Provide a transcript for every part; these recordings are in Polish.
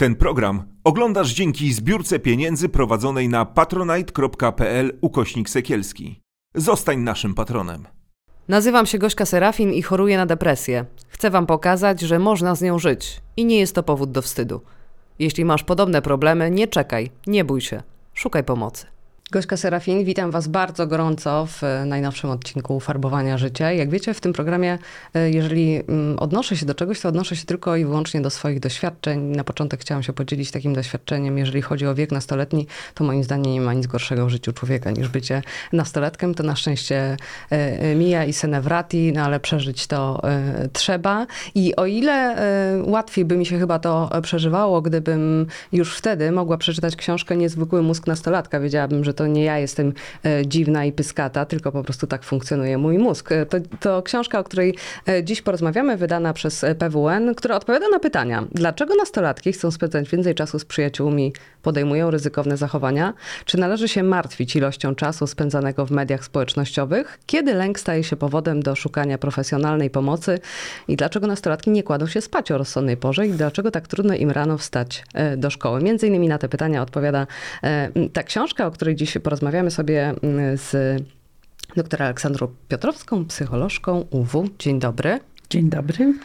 Ten program oglądasz dzięki zbiórce pieniędzy prowadzonej na patronite.pl/Sekielski. Zostań naszym patronem. Nazywam się Gośka Serafin i choruję na depresję. Chcę Wam pokazać, że można z nią żyć i nie jest to powód do wstydu. Jeśli masz podobne problemy, nie czekaj, nie bój się, szukaj pomocy. Gośka Serafin, witam Was bardzo gorąco w najnowszym odcinku Farbowania Życia. Jak wiecie, w tym programie, jeżeli odnoszę się do czegoś, to odnoszę się tylko i wyłącznie do swoich doświadczeń. Na początek chciałam się podzielić takim doświadczeniem. Jeżeli chodzi o wiek nastoletni, to moim zdaniem nie ma nic gorszego w życiu człowieka niż bycie nastolatkiem. To na szczęście mija i senewrati, no ale przeżyć to trzeba. I o ile łatwiej by mi się chyba to przeżywało, gdybym już wtedy mogła przeczytać książkę Niezwykły mózg nastolatka, wiedziałabym, że to nie ja jestem dziwna i pyskata, tylko po prostu tak funkcjonuje mój mózg. To książka, o której dziś porozmawiamy, wydana przez PWN, która odpowiada na pytania. Dlaczego nastolatki chcą spędzać więcej czasu z przyjaciółmi, podejmują ryzykowne zachowania? Czy należy się martwić ilością czasu spędzanego w mediach społecznościowych? Kiedy lęk staje się powodem do szukania profesjonalnej pomocy? I dlaczego nastolatki nie kładą się spać o rozsądnej porze? I dlaczego tak trudno im rano wstać do szkoły? Między innymi na te pytania odpowiada ta książka, o której dziś porozmawiamy sobie z doktor Aleksandrą Piotrowską, psycholożką UW. Dzień dobry. Dzień dobry.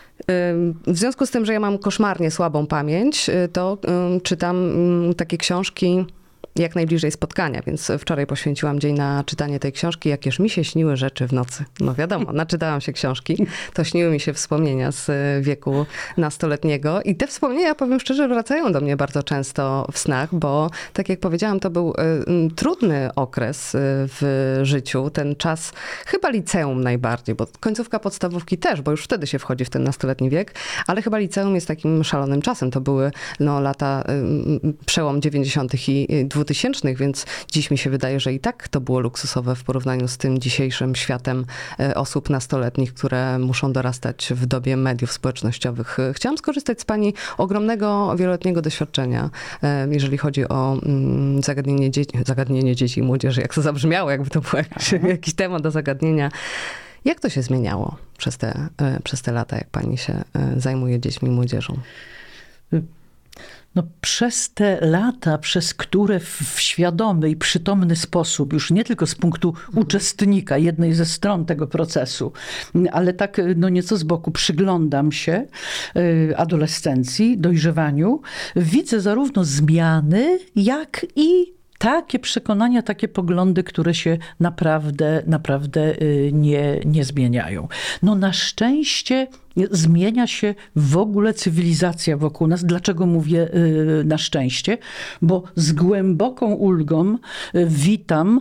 W związku z tym, że ja mam koszmarnie słabą pamięć, to czytam takie książki jak najbliżej spotkania, więc wczoraj poświęciłam dzień na czytanie tej książki. Jakież mi się śniły rzeczy w nocy. No wiadomo, naczytałam się książki, to śniły mi się wspomnienia z wieku nastoletniego i te wspomnienia, powiem szczerze, wracają do mnie bardzo często w snach, bo tak jak powiedziałam, to był trudny okres w życiu, ten czas chyba liceum najbardziej, bo końcówka podstawówki też, bo już wtedy się wchodzi w ten nastoletni wiek, ale chyba liceum jest takim szalonym czasem. To były lata, przełom 90. i 2000, więc dziś mi się wydaje, że i tak to było luksusowe w porównaniu z tym dzisiejszym światem osób nastoletnich, które muszą dorastać w dobie mediów społecznościowych. Chciałam skorzystać z Pani ogromnego, wieloletniego doświadczenia, jeżeli chodzi o zagadnienie dzieci i młodzieży. Jak to zabrzmiało, jakby to był jakiś temat do zagadnienia. Jak to się zmieniało przez te lata, jak Pani się zajmuje dziećmi i młodzieżą? No, przez te lata, przez które w świadomy i przytomny sposób, już nie tylko z punktu uczestnika, jednej ze stron tego procesu, ale tak nieco z boku przyglądam się adolescencji, dojrzewaniu, widzę zarówno zmiany, jak i takie przekonania, takie poglądy, które się naprawdę nie zmieniają. No na szczęście zmienia się w ogóle cywilizacja wokół nas. Dlaczego mówię na szczęście? Bo z głęboką ulgą witam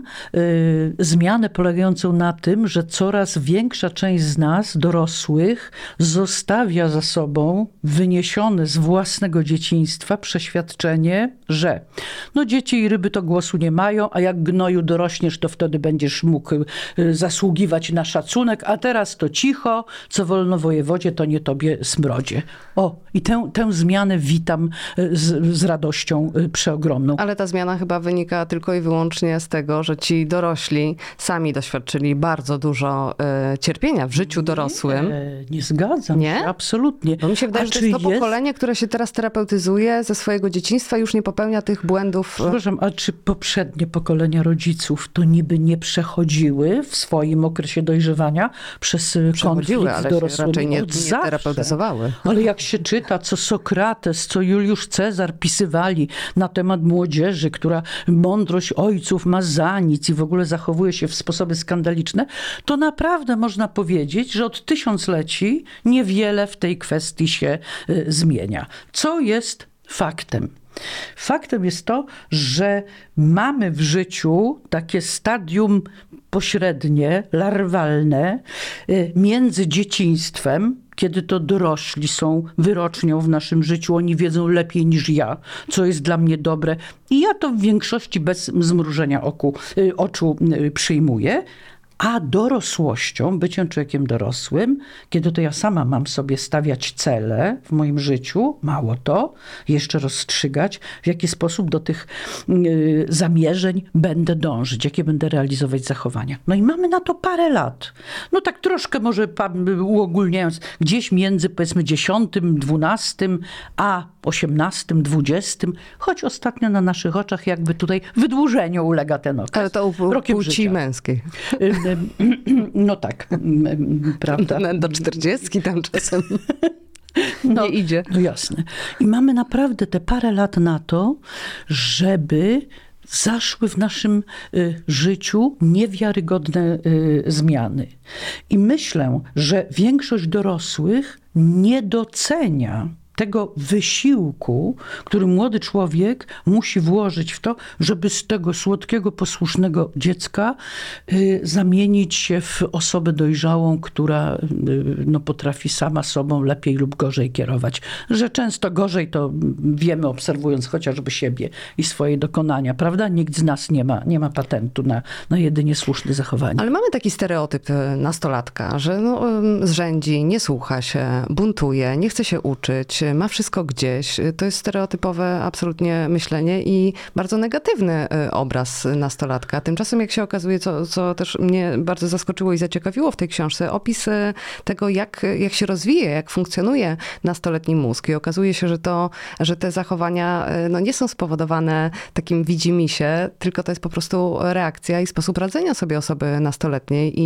zmianę polegającą na tym, że coraz większa część z nas, dorosłych, zostawia za sobą wyniesione z własnego dzieciństwa przeświadczenie, że dzieci i ryby to głosu nie mają, a jak gnoju dorośniesz, to wtedy będziesz mógł zasługiwać na szacunek, a teraz to cicho, co wolno wojewodzie, to nie tobie smrodzie. I tę zmianę witam z radością przeogromną. Ale ta zmiana chyba wynika tylko i wyłącznie z tego, że ci dorośli sami doświadczyli bardzo dużo cierpienia w życiu dorosłym. Nie zgadzam się, absolutnie. Bo mi się wydaje, że to jest to pokolenie, które się teraz terapeutyzuje ze swojego dzieciństwa, już nie popełnia tych błędów. Przepraszam, a czy poprzednie pokolenia rodziców to niby nie przechodziły w swoim okresie dojrzewania przez konflikt ale dorosłym? raczej nie terapeutyzowały. Ale jak się czyta, co Sokrates, co Juliusz Cezar pisywali na temat młodzieży, która mądrość ojców ma za nic i w ogóle zachowuje się w sposoby skandaliczne, to naprawdę można powiedzieć, że od tysiącleci niewiele w tej kwestii się zmienia. Co jest faktem? Faktem jest to, że mamy w życiu takie stadium pośrednie, larwalne między dzieciństwem, kiedy to dorośli są wyrocznią w naszym życiu, oni wiedzą lepiej niż ja, co jest dla mnie dobre i ja to w większości bez zmrużenia oczu przyjmuję, A dorosłością, byciem człowiekiem dorosłym, kiedy to ja sama mam sobie stawiać cele w moim życiu, mało to, jeszcze rozstrzygać, w jaki sposób do tych zamierzeń będę dążyć, jakie będę realizować zachowania. No i mamy na to parę lat. No tak troszkę może uogólniając, gdzieś między powiedzmy 10, 12, a 18, 20, choć ostatnio na naszych oczach jakby tutaj wydłużeniu ulega ten okres. Ale to u Rokiem płci życia. męskiej. No tak, prawda? Do 40 tam czasem No, nie idzie. No jasne. I mamy naprawdę te parę lat na to, żeby zaszły w naszym życiu niewiarygodne zmiany. I myślę, że większość dorosłych nie docenia tego wysiłku, który młody człowiek musi włożyć w to, żeby z tego słodkiego, posłusznego dziecka zamienić się w osobę dojrzałą, która no, potrafi sama sobą lepiej lub gorzej kierować. Że często gorzej to wiemy, obserwując chociażby siebie i swoje dokonania, prawda? Nikt z nas nie ma patentu na jedynie słuszne zachowanie. Ale mamy taki stereotyp nastolatka, że no, zrzędzi, nie słucha się, buntuje, nie chce się uczyć, ma wszystko gdzieś. To jest stereotypowe absolutnie myślenie i bardzo negatywny obraz nastolatka. Tymczasem jak się okazuje, co też mnie bardzo zaskoczyło i zaciekawiło w tej książce, opis tego, jak się rozwija, jak funkcjonuje nastoletni mózg. I okazuje się, że te zachowania no, nie są spowodowane takim widzimisię, tylko to jest po prostu reakcja i sposób radzenia sobie osoby nastoletniej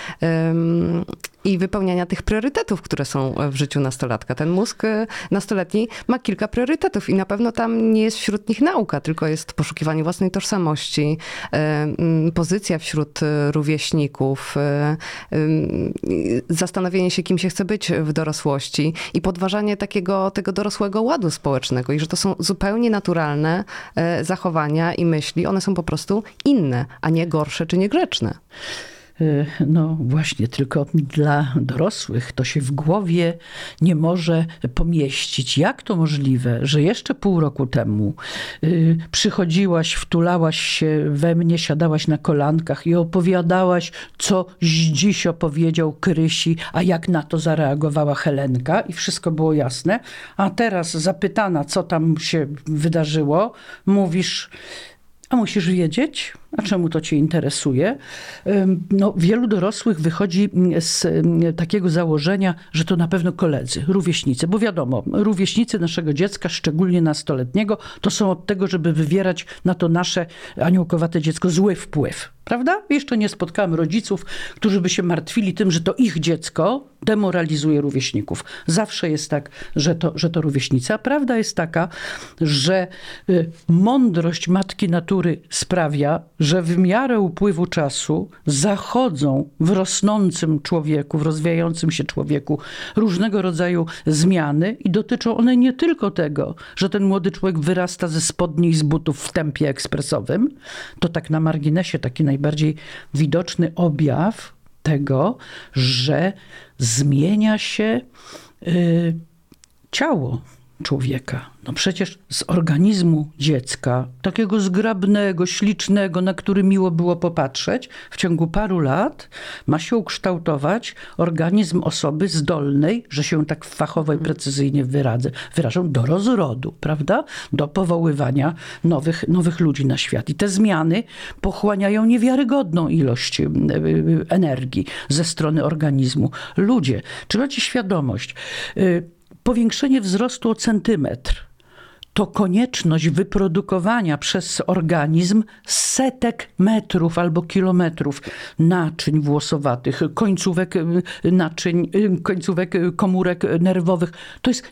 i wypełniania tych priorytetów, które są w życiu nastolatka. Ten mózg nastoletni ma kilka priorytetów i na pewno tam nie jest wśród nich nauka, tylko jest poszukiwanie własnej tożsamości, pozycja wśród rówieśników, zastanowienie się, kim się chce być w dorosłości i podważanie tego dorosłego ładu społecznego i że to są zupełnie naturalne zachowania i myśli. One są po prostu inne, a nie gorsze czy niegrzeczne. No właśnie, tylko dla dorosłych to się w głowie nie może pomieścić. Jak to możliwe, że jeszcze pół roku temu przychodziłaś, wtulałaś się we mnie, siadałaś na kolankach i opowiadałaś, co dziś opowiedział Krysi, a jak na to zareagowała Helenka i wszystko było jasne. A teraz zapytana, co tam się wydarzyło, mówisz... A musisz wiedzieć? A czemu to cię interesuje? No, wielu dorosłych wychodzi z takiego założenia, że to na pewno koledzy, rówieśnicy. Bo wiadomo, rówieśnicy naszego dziecka, szczególnie nastoletniego, to są od tego, żeby wywierać na to nasze aniołkowate dziecko zły wpływ. Prawda? Jeszcze nie spotkałem rodziców, którzy by się martwili tym, że to ich dziecko demoralizuje rówieśników. Zawsze jest tak, że to rówieśnicy. A prawda jest taka, że mądrość matki natury sprawia, że w miarę upływu czasu zachodzą w rosnącym człowieku, w rozwijającym się człowieku różnego rodzaju zmiany i dotyczą one nie tylko tego, że ten młody człowiek wyrasta ze spodni i z butów w tempie ekspresowym. To tak na marginesie taki najbardziej widoczny objaw tego, że zmienia się ciało człowieka. No przecież z organizmu dziecka, takiego zgrabnego, ślicznego, na który miło było popatrzeć, w ciągu paru lat ma się ukształtować organizm osoby zdolnej, że się tak fachowo i precyzyjnie wyrażą, do rozrodu, prawda? Do powoływania nowych ludzi na świat. I te zmiany pochłaniają niewiarygodną ilość energii ze strony organizmu. Ludzie, czy macie świadomość, powiększenie wzrostu o centymetr to konieczność wyprodukowania przez organizm setek metrów albo kilometrów naczyń włosowatych, końcówek komórek nerwowych. To jest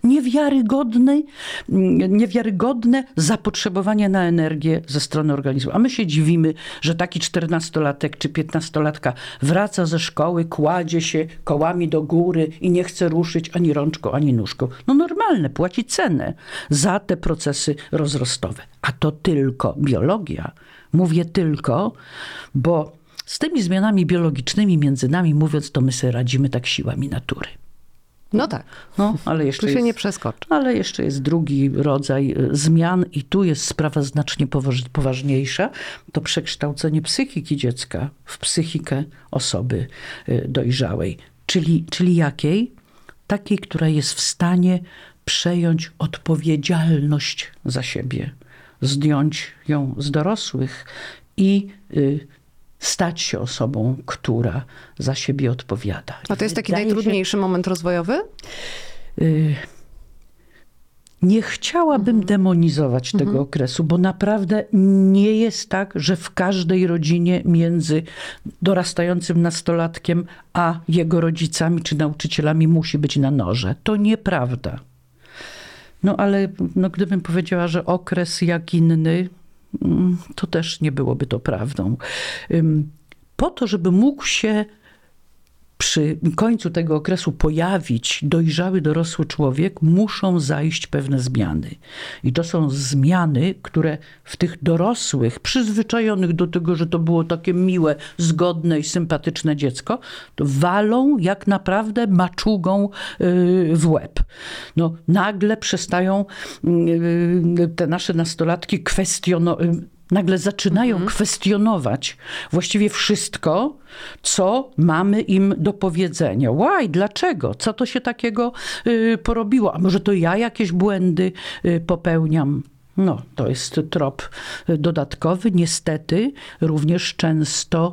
niewiarygodne zapotrzebowanie na energię ze strony organizmu. A my się dziwimy, że taki 14-latek czy 15-latka wraca ze szkoły, kładzie się kołami do góry i nie chce ruszyć ani rączką, ani nóżką. No normalne, płaci cenę za te procesy rozrostowe. A to tylko biologia. Mówię tylko, bo z tymi zmianami biologicznymi między nami mówiąc, to my sobie radzimy tak siłami natury. No tak, No, ale jeszcze tu się jest, nie przeskoczy. ale jeszcze jest drugi rodzaj zmian i tu jest sprawa znacznie poważniejsza. To przekształcenie psychiki dziecka w psychikę osoby dojrzałej. Czyli jakiej? Takiej, która jest w stanie przejąć odpowiedzialność za siebie, zdjąć ją z dorosłych i stać się osobą, która za siebie odpowiada. A to jest taki Wydaje się, najtrudniejszy moment rozwojowy? nie chciałabym demonizować tego okresu, bo naprawdę nie jest tak, że w każdej rodzinie między dorastającym nastolatkiem a jego rodzicami czy nauczycielami musi być na noże. To nieprawda. No ale gdybym powiedziała, że okres jak inny, to też nie byłoby to prawdą. Po to, żeby mógł się przy końcu tego okresu pojawić dojrzały, dorosły człowiek, muszą zajść pewne zmiany. I to są zmiany, które w tych dorosłych, przyzwyczajonych do tego, że to było takie miłe, zgodne i sympatyczne dziecko, to walą jak naprawdę maczugą w łeb. No, nagle przestają te nasze nastolatki nagle zaczynają kwestionować właściwie wszystko, co mamy im do powiedzenia. Why? Dlaczego? Co to się takiego porobiło? A może to ja jakieś błędy popełniam? No, to jest trop dodatkowy, niestety również często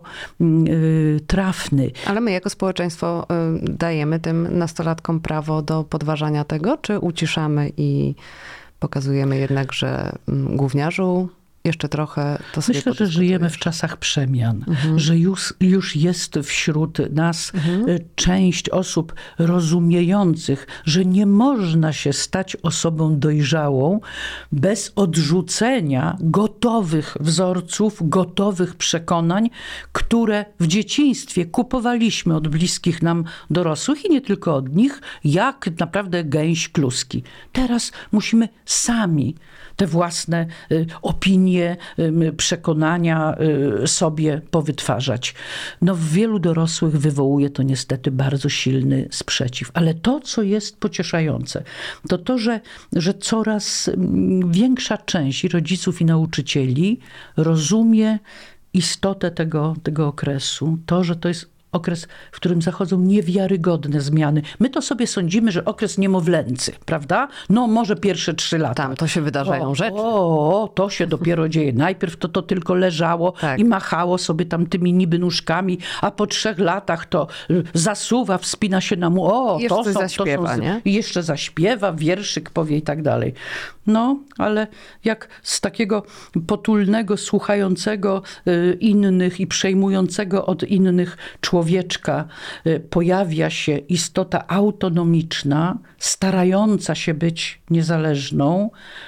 trafny. Ale my jako społeczeństwo dajemy tym nastolatkom prawo do podważania tego, czy uciszamy i pokazujemy jednak, że gówniarzu jeszcze trochę to sobie Myślę, że żyjemy w czasach przemian, że już jest wśród nas część osób rozumiejących, że nie można się stać osobą dojrzałą bez odrzucenia gotowych wzorców, gotowych przekonań, które w dzieciństwie kupowaliśmy od bliskich nam dorosłych i nie tylko od nich, jak naprawdę gęś kluski. Teraz musimy sami te własne opinie, przekonania sobie powytwarzać. No, w wielu dorosłych wywołuje to niestety bardzo silny sprzeciw. Ale to, co jest pocieszające, to, że coraz większa część rodziców i nauczycieli rozumie istotę tego okresu. To, że to jest okres, w którym zachodzą niewiarygodne zmiany. My to sobie sądzimy, że okres niemowlęcy, prawda? No może pierwsze 3 lata. Tam to się wydarzają rzeczy. To się dopiero dzieje. Najpierw to tylko leżało i machało sobie tam tymi niby nóżkami, a po 3 latach to zasuwa, wspina się na mu. Jeszcze zaśpiewa, nie? I jeszcze zaśpiewa, wierszyk powie i tak dalej. No, ale jak z takiego potulnego, słuchającego innych i przejmującego od innych człowieczka pojawia się istota autonomiczna, starająca się być niezależną,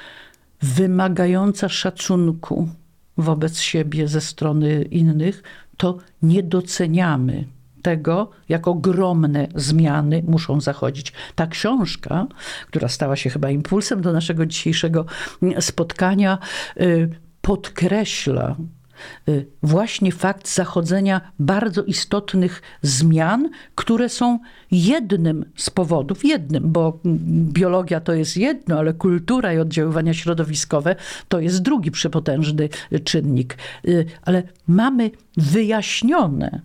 wymagająca szacunku wobec siebie ze strony innych, to nie doceniamy tego, jak ogromne zmiany muszą zachodzić. Ta książka, która stała się chyba impulsem do naszego dzisiejszego spotkania, podkreśla właśnie fakt zachodzenia bardzo istotnych zmian, które są jednym z powodów, bo biologia to jest jedno, ale kultura i oddziaływania środowiskowe to jest drugi przepotężny czynnik. Ale mamy wyjaśnione,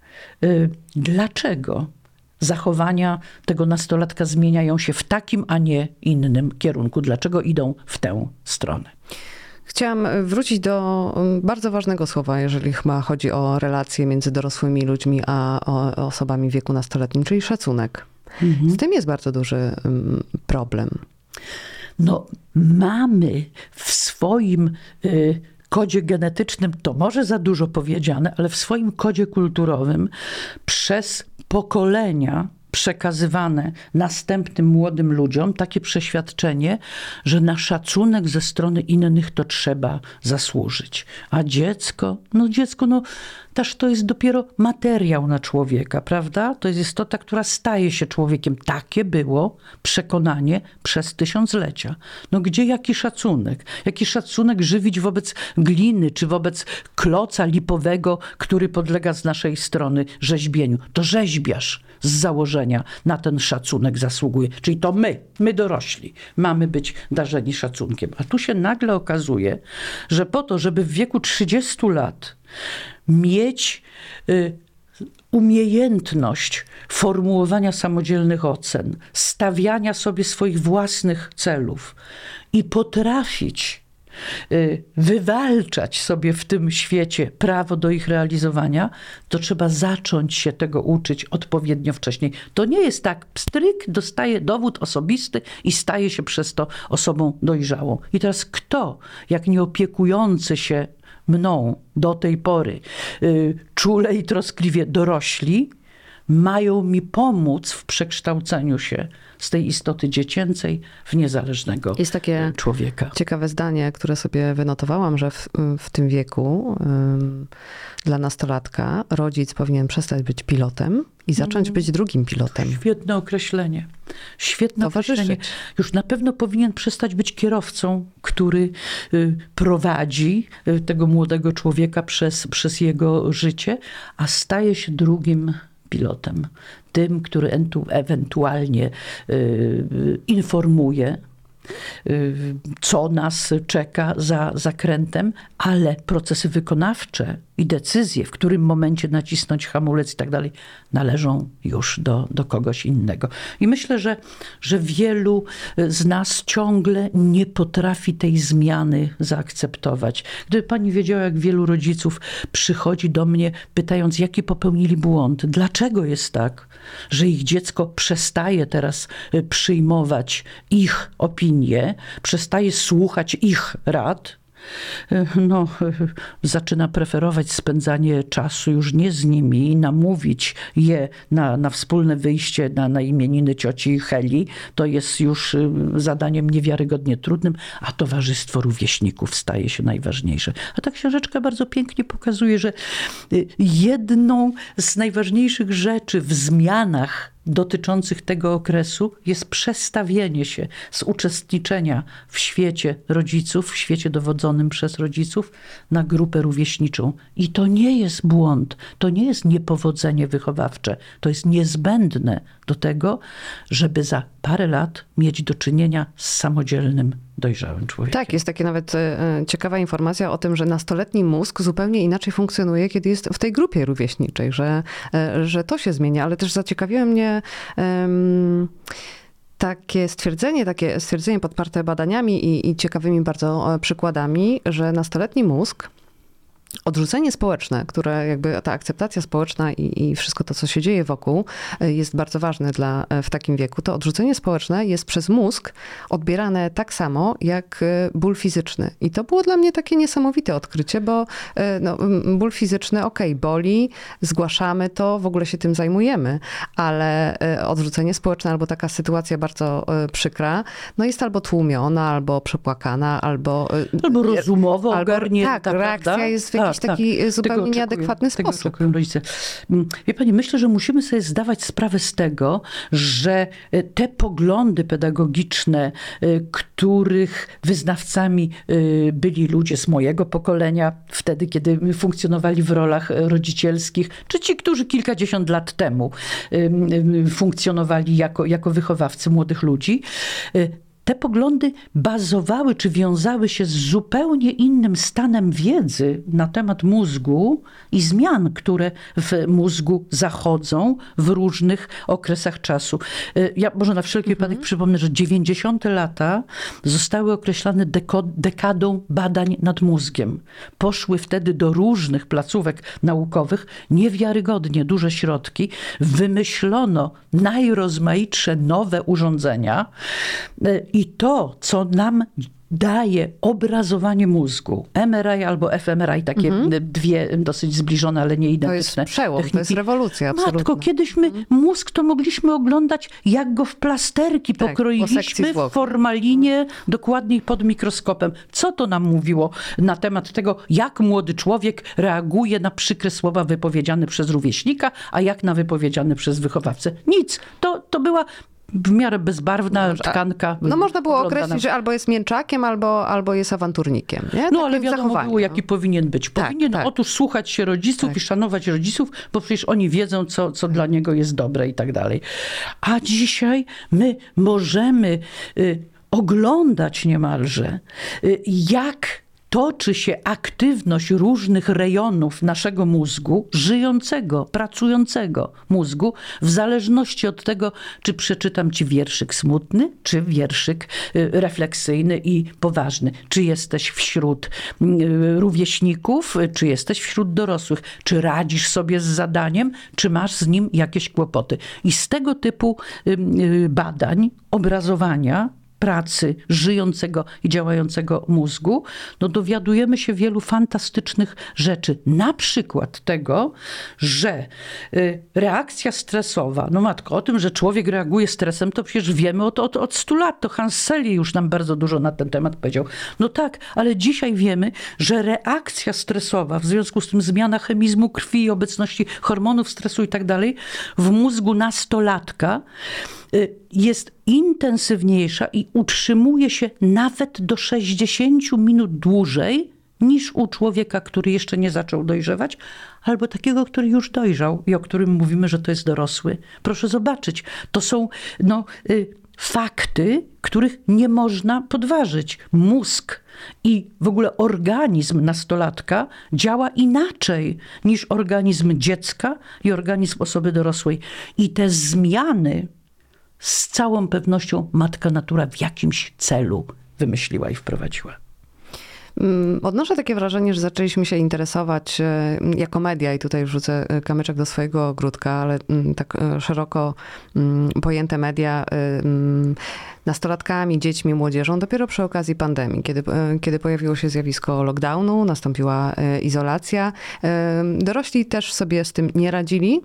dlaczego zachowania tego nastolatka zmieniają się w takim, a nie innym kierunku. Dlaczego idą w tę stronę. Chciałam wrócić do bardzo ważnego słowa, jeżeli chyba chodzi o relacje między dorosłymi ludźmi a osobami w wieku nastoletnim, czyli szacunek. Z tym jest bardzo duży problem. No, mamy w swoim kodzie genetycznym, to może za dużo powiedziane, ale w swoim kodzie kulturowym przez pokolenia przekazywane następnym młodym ludziom takie przeświadczenie, że na szacunek ze strony innych to trzeba zasłużyć. A dziecko pamiętasz, to jest dopiero materiał na człowieka, prawda? To jest istota, która staje się człowiekiem. Takie było przekonanie przez tysiąclecia. No gdzie jaki szacunek? Jaki szacunek żywić wobec gliny, czy wobec kloca lipowego, który podlega z naszej strony rzeźbieniu? To rzeźbiarz z założenia na ten szacunek zasługuje. Czyli to my dorośli, mamy być darzeni szacunkiem. A tu się nagle okazuje, że po to, żeby w wieku 30 lat mieć umiejętność formułowania samodzielnych ocen, stawiania sobie swoich własnych celów i potrafić wywalczać sobie w tym świecie prawo do ich realizowania, to trzeba zacząć się tego uczyć odpowiednio wcześniej. To nie jest tak, pstryk, dostaje dowód osobisty i staje się przez to osobą dojrzałą. I teraz kto, jak nie opiekujący się mną do tej pory, czule i troskliwie dorośli, mają mi pomóc w przekształceniu się z tej istoty dziecięcej w niezależnego Jest takie człowieka. ciekawe zdanie, które sobie wynotowałam, że w tym wieku dla nastolatka rodzic powinien przestać być pilotem i zacząć być drugim pilotem. Świetne określenie. Świetne Towarzyszyć. określenie. Już na pewno powinien przestać być kierowcą, który prowadzi tego młodego człowieka przez jego życie, a staje się drugim pilotem. Tym, który ewentualnie informuje, co nas czeka za zakrętem, ale procesy wykonawcze i decyzje, w którym momencie nacisnąć hamulec i tak dalej, należą już do kogoś innego. I myślę, że wielu z nas ciągle nie potrafi tej zmiany zaakceptować. Gdyby pani wiedziała, jak wielu rodziców przychodzi do mnie, pytając, jaki popełnili błąd, dlaczego jest tak, że ich dziecko przestaje teraz przyjmować ich opinie, przestaje słuchać ich rad, no, zaczyna preferować spędzanie czasu już nie z nimi, namówić je na wspólne wyjście na imieniny cioci Heli, to jest już zadaniem niewiarygodnie trudnym, a towarzystwo rówieśników staje się najważniejsze. A ta książeczka bardzo pięknie pokazuje, że jedną z najważniejszych rzeczy w zmianach dotyczących tego okresu jest przestawienie się z uczestniczenia w świecie rodziców, w świecie dowodzonym przez rodziców, na grupę rówieśniczą. I to nie jest błąd, to nie jest niepowodzenie wychowawcze, to jest niezbędne do tego, żeby za parę lat mieć do czynienia z samodzielnym, dojrzałym człowiekiem. Tak, jest takie nawet ciekawa informacja o tym, że nastoletni mózg zupełnie inaczej funkcjonuje, kiedy jest w tej grupie rówieśniczej, że to się zmienia, ale też zaciekawiło mnie takie stwierdzenie podparte badaniami i ciekawymi bardzo przykładami, że nastoletni mózg, odrzucenie społeczne, które jakby ta akceptacja społeczna i wszystko to, co się dzieje wokół, jest bardzo ważne w takim wieku, to odrzucenie społeczne jest przez mózg odbierane tak samo jak ból fizyczny. I to było dla mnie takie niesamowite odkrycie, bo no, ból fizyczny, boli, zgłaszamy to, w ogóle się tym zajmujemy, ale odrzucenie społeczne albo taka sytuacja bardzo przykra, no jest albo tłumiona, albo przepłakana, albo rozumowo ogarnięta, tak, reakcja jest w jakiś taki zupełnie nieadekwatny sposób. Tego oczekują rodzice. Wie pani, myślę, że musimy sobie zdawać sprawę z tego, że te poglądy pedagogiczne, których wyznawcami byli ludzie z mojego pokolenia, wtedy, kiedy funkcjonowali w rolach rodzicielskich, czy ci, którzy kilkadziesiąt lat temu funkcjonowali jako wychowawcy młodych ludzi, te poglądy bazowały czy wiązały się z zupełnie innym stanem wiedzy na temat mózgu i zmian, które w mózgu zachodzą w różnych okresach czasu. Ja może na wszelki wypadek przypomnę, że 90. lata zostały określane dekadą badań nad mózgiem. Poszły wtedy do różnych placówek naukowych niewiarygodnie duże środki. Wymyślono najrozmaitsze nowe urządzenia i to, co nam daje obrazowanie mózgu. MRI albo fMRI, takie dwie dosyć zbliżone, ale nie To identyczne jest przełom, to jest techniki. rewolucja absolutna. Matko, kiedyś my mózg to mogliśmy oglądać, jak go w plasterki Tak, po pokroiliśmy sekcji w zwłok. formalinie, dokładniej pod mikroskopem. Co to nam mówiło na temat tego, jak młody człowiek reaguje na przykre słowa wypowiedziane przez rówieśnika, a jak na wypowiedziane przez wychowawcę? Nic. To była w miarę bezbarwna tkanka. No można było wyglądana. określić, że albo jest mięczakiem, albo jest awanturnikiem. Nie? No Takie ale wiadomo zachowanie, było, no. jaki powinien być. Tak, Powinien tak. otóż słuchać się rodziców i szanować rodziców, bo przecież oni wiedzą, co dla niego jest dobre i tak dalej. A dzisiaj my możemy oglądać niemalże, jak toczy się aktywność różnych rejonów naszego mózgu, żyjącego, pracującego mózgu, w zależności od tego, czy przeczytam ci wierszyk smutny, czy wierszyk refleksyjny i poważny. Czy jesteś wśród rówieśników, czy jesteś wśród dorosłych. Czy radzisz sobie z zadaniem, czy masz z nim jakieś kłopoty. I z tego typu badań, obrazowania, pracy żyjącego i działającego mózgu, no dowiadujemy się wielu fantastycznych rzeczy. Na przykład tego, że reakcja stresowa, no matko, o tym, że człowiek reaguje stresem, to przecież wiemy od 100 lat. To Hans Selye już nam bardzo dużo na ten temat powiedział. No tak, ale dzisiaj wiemy, że reakcja stresowa, w związku z tym zmiana chemizmu krwi, obecności hormonów stresu i tak dalej, w mózgu nastolatka jest intensywniejsza i utrzymuje się nawet do 60 minut dłużej niż u człowieka, który jeszcze nie zaczął dojrzewać, albo takiego, który już dojrzał i o którym mówimy, że to jest dorosły. Proszę zobaczyć, to są fakty, których nie można podważyć. Mózg i w ogóle organizm nastolatka działa inaczej niż organizm dziecka i organizm osoby dorosłej. I te zmiany z całą pewnością matka natura w jakimś celu wymyśliła i wprowadziła. Odnoszę takie wrażenie, że zaczęliśmy się interesować jako media, i tutaj wrzucę kamyczek do swojego ogródka, ale tak szeroko pojęte media, nastolatkami, dziećmi, młodzieżą dopiero przy okazji pandemii, kiedy pojawiło się zjawisko lockdownu, nastąpiła izolacja. Dorośli też sobie z tym nie radzili.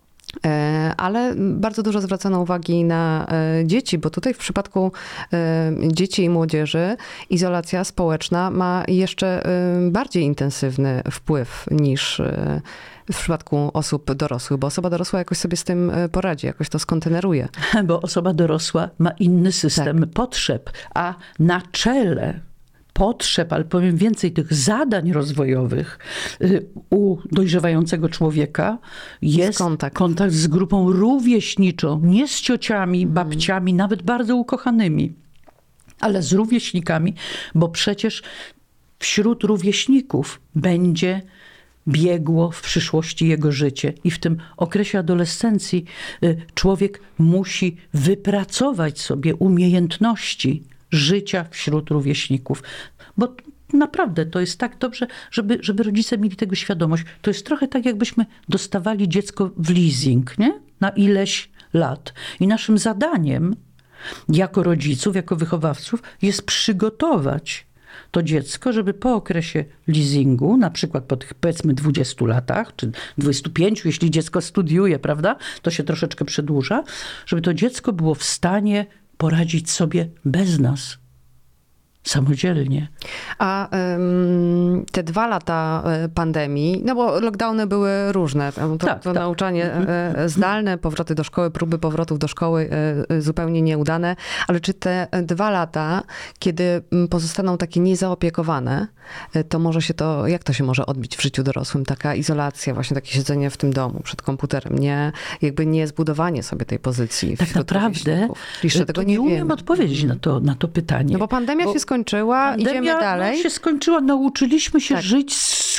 Ale bardzo dużo zwracano uwagi na dzieci, bo tutaj w przypadku dzieci i młodzieży izolacja społeczna ma jeszcze bardziej intensywny wpływ niż w przypadku osób dorosłych, bo osoba dorosła jakoś sobie z tym poradzi, jakoś to skonteneruje. Bo osoba dorosła ma inny system potrzeb, a na czele potrzeb, ale powiem więcej, tych zadań rozwojowych u dojrzewającego człowieka jest kontakt z grupą rówieśniczą, nie z ciociami, babciami, nawet bardzo ukochanymi, ale z rówieśnikami, bo przecież wśród rówieśników będzie biegło w przyszłości jego życie. I w tym okresie adolescencji człowiek musi wypracować sobie umiejętności życia wśród rówieśników. Bo naprawdę to jest tak dobrze, żeby rodzice mieli tego świadomość. To jest trochę tak, jakbyśmy dostawali dziecko w leasing, nie? Na ileś lat. I naszym zadaniem jako rodziców, jako wychowawców jest przygotować to dziecko, żeby po okresie leasingu, na przykład po tych powiedzmy 20 latach, czy 25, jeśli dziecko studiuje, prawda, to się troszeczkę przedłuża, żeby to dziecko było w stanie poradzić sobie bez nas. Samodzielnie. A te 2 lata pandemii, no bo lockdowny były różne. To nauczanie zdalne, powroty do szkoły, próby powrotów do szkoły zupełnie nieudane. Ale czy te 2 lata, kiedy pozostaną takie niezaopiekowane, to może się to, jak to się może odbić w życiu dorosłym? Taka izolacja, właśnie takie siedzenie w tym domu przed komputerem, nie zbudowanie sobie tej pozycji. Tak naprawdę jeszcze tego nie umiem odpowiedzieć na to pytanie. No bo pandemia się skończyła, idziemy dalej. Się skończyła, nauczyliśmy się żyć z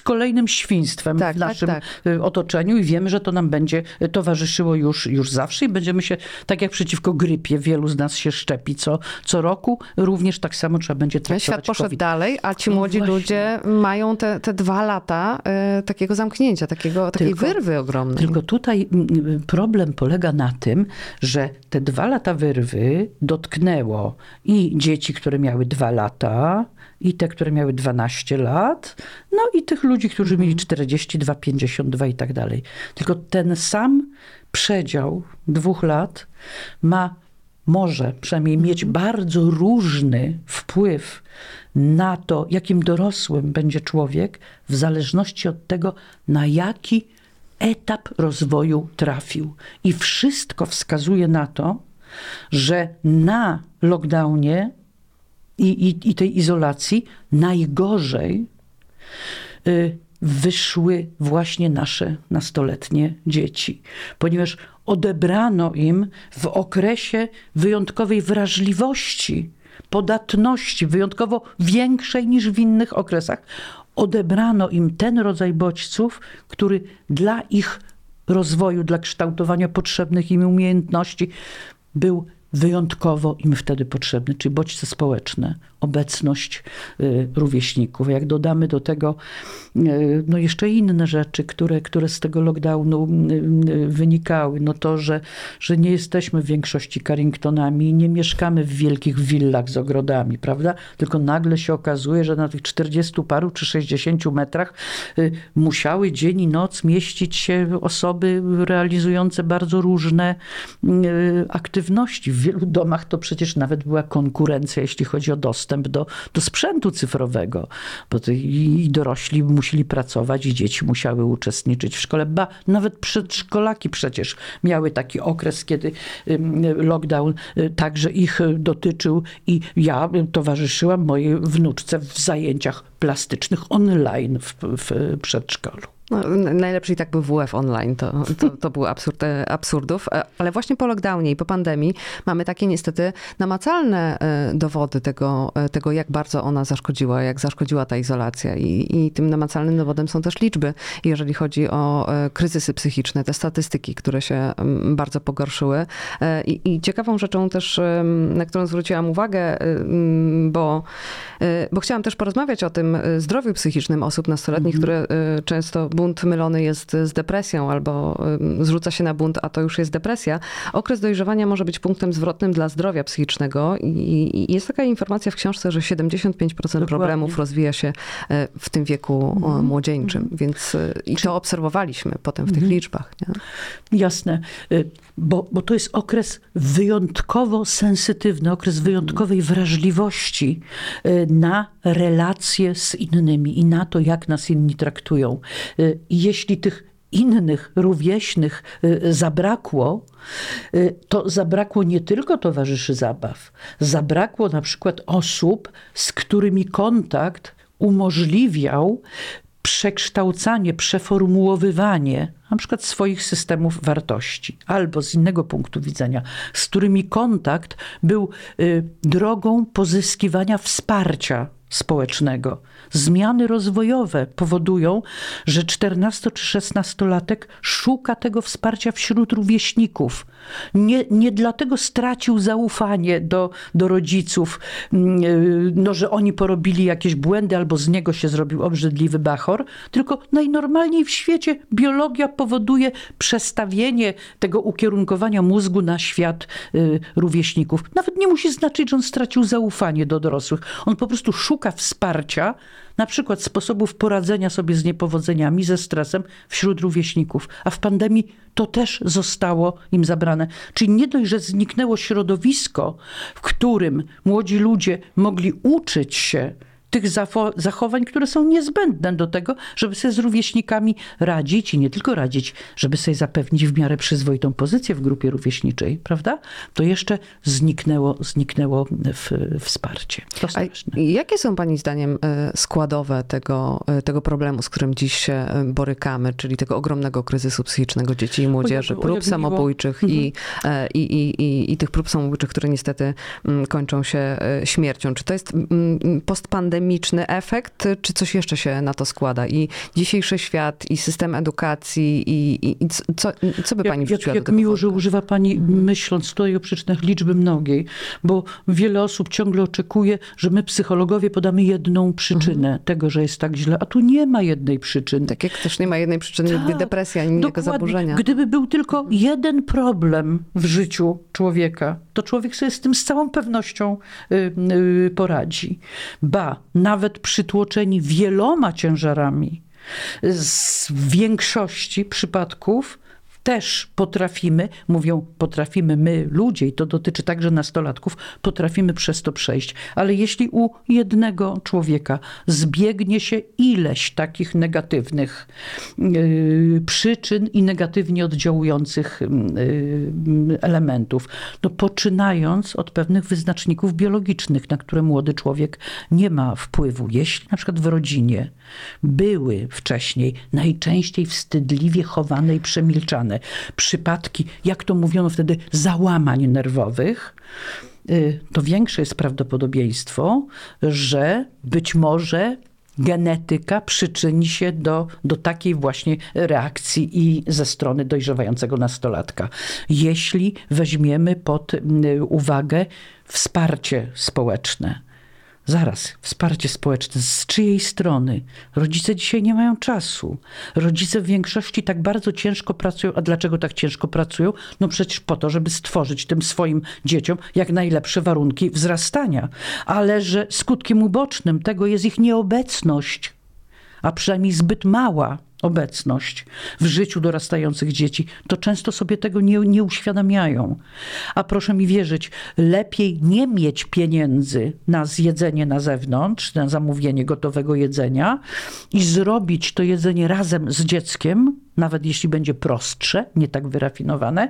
kolejnym świństwem Tak, w tak, naszym tak. otoczeniu i wiemy, że to nam będzie towarzyszyło już zawsze i będziemy się, tak jak przeciwko grypie, wielu z nas się szczepi co roku, również tak samo trzeba będzie traktować Świat poszedł COVID. dalej, a ci No młodzi właśnie. ludzie mają te 2 lata takiego zamknięcia, takiej wyrwy ogromnej. Tylko tutaj problem polega na tym, że te 2 lata wyrwy dotknęło i dzieci, które miały 2 lata, i te, które miały 12 lat, no i tych ludzi, którzy mieli 42, 52 i tak dalej. Tylko ten sam przedział 2 lat może przynajmniej mieć bardzo różny wpływ na to, jakim dorosłym będzie człowiek, w zależności od tego, na jaki etap rozwoju trafił. I wszystko wskazuje na to, że na lockdownie i tej izolacji najgorzej wyszły właśnie nasze nastoletnie dzieci, ponieważ odebrano im w okresie wyjątkowej wrażliwości, podatności, wyjątkowo większej niż w innych okresach, odebrano im ten rodzaj bodźców, który dla ich rozwoju, dla kształtowania potrzebnych im umiejętności był wyjątkowo im wtedy potrzebny, czyli bodźce społeczne, obecność rówieśników. Jak dodamy do tego no jeszcze inne rzeczy, które z tego lockdownu wynikały, no to, że nie jesteśmy w większości Carringtonami, nie mieszkamy w wielkich willach z ogrodami, prawda? Tylko nagle się okazuje, że na tych 40 paru czy 60 metrach musiały dzień i noc mieścić się osoby realizujące bardzo różne aktywności. W wielu domach to przecież nawet była konkurencja, jeśli chodzi o dostęp do sprzętu cyfrowego, bo i dorośli musieli pracować, i dzieci musiały uczestniczyć w szkole. Nawet przedszkolaki przecież miały taki okres, kiedy lockdown także ich dotyczył i ja towarzyszyłam mojej wnuczce w zajęciach plastycznych online w przedszkolu. No, najlepszy i tak był WF online, to był absurd absurdów, ale właśnie po lockdownie i po pandemii mamy takie niestety namacalne dowody tego jak bardzo ona zaszkodziła, jak zaszkodziła ta izolacja i tym namacalnym dowodem są też liczby, jeżeli chodzi o kryzysy psychiczne, te statystyki, które się bardzo pogorszyły i ciekawą rzeczą też, na którą zwróciłam uwagę, bo chciałam też porozmawiać o tym zdrowiu psychicznym osób nastoletnich, które często bunt mylony jest z depresją albo zrzuca się na bunt, a to już jest depresja. Okres dojrzewania może być punktem zwrotnym dla zdrowia psychicznego i jest taka informacja w książce, że 75% problemów rozwija się w tym wieku młodzieńczym, więc i to obserwowaliśmy potem w tych liczbach. Nie? Jasne, bo to jest okres wyjątkowo sensytywny, okres wyjątkowej wrażliwości na relacje z innymi i na to, jak nas inni traktują. I jeśli tych innych, rówieśnych zabrakło, to zabrakło nie tylko towarzyszy zabaw, zabrakło na przykład osób, z którymi kontakt umożliwiał przekształcanie, przeformułowywanie na przykład swoich systemów wartości, albo z innego punktu widzenia, z którymi kontakt był drogą pozyskiwania wsparcia społecznego. Zmiany rozwojowe powodują, że 14 czy 16-latek szuka tego wsparcia wśród rówieśników. Nie dlatego stracił zaufanie do rodziców, no, że oni porobili jakieś błędy albo z niego się zrobił obrzydliwy bachor, tylko najnormalniej w świecie biologia powoduje przestawienie tego ukierunkowania mózgu na świat rówieśników. Nawet nie musi znaczyć, że on stracił zaufanie do dorosłych. On po prostu szuka wsparcia, na przykład sposobów poradzenia sobie z niepowodzeniami, ze stresem wśród rówieśników. A w pandemii to też zostało im zabrane. Czyli nie dość, że zniknęło środowisko, w którym młodzi ludzie mogli uczyć się tych zachowań, które są niezbędne do tego, żeby sobie z rówieśnikami radzić i nie tylko radzić, żeby sobie zapewnić w miarę przyzwoitą pozycję w grupie rówieśniczej, prawda? To jeszcze zniknęło wsparcie. To straszne. Jakie są pani zdaniem składowe tego problemu, z którym dziś się borykamy, czyli tego ogromnego kryzysu psychicznego dzieci i młodzieży, prób samobójczych i tych prób samobójczych, które niestety kończą się śmiercią? Czy to jest postpandemiczne dynamiczny efekt, czy coś jeszcze się na to składa? I dzisiejszy świat, i system edukacji, i co by pani wrzuciła do Jak tego miło, worka? że używa pani, myśląc tutaj o przyczynach, liczby mnogiej, bo wiele osób ciągle oczekuje, że my psychologowie podamy jedną przyczynę tego, że jest tak źle, a tu nie ma jednej przyczyny. Tak jak też nie ma jednej przyczyny, nigdy Tak, depresja, ani innego dokładnie. zaburzenia. Gdyby był tylko jeden problem w życiu człowieka, to człowiek sobie z tym z całą pewnością poradzi. Ba, nawet przytłoczeni wieloma ciężarami, w większości przypadków też potrafimy my, ludzie, i to dotyczy także nastolatków, potrafimy przez to przejść. Ale jeśli u jednego człowieka zbiegnie się ileś takich negatywnych przyczyn i negatywnie oddziałujących elementów, to poczynając od pewnych wyznaczników biologicznych, na które młody człowiek nie ma wpływu. Jeśli na przykład w rodzinie były wcześniej najczęściej wstydliwie chowane i przemilczane przypadki, jak to mówiono wtedy, załamań nerwowych, to większe jest prawdopodobieństwo, że być może genetyka przyczyni się do takiej właśnie reakcji i ze strony dojrzewającego nastolatka. Jeśli weźmiemy pod uwagę wsparcie społeczne. Zaraz, wsparcie społeczne. Z czyjej strony? Rodzice dzisiaj nie mają czasu. Rodzice w większości tak bardzo ciężko pracują. A dlaczego tak ciężko pracują? No przecież po to, żeby stworzyć tym swoim dzieciom jak najlepsze warunki wzrastania. Ale że skutkiem ubocznym tego jest ich nieobecność, a przynajmniej zbyt mała obecność w życiu dorastających dzieci, to często sobie tego nie uświadamiają. A proszę mi wierzyć, lepiej nie mieć pieniędzy na zjedzenie na zewnątrz, na zamówienie gotowego jedzenia i zrobić to jedzenie razem z dzieckiem, nawet jeśli będzie prostsze, nie tak wyrafinowane,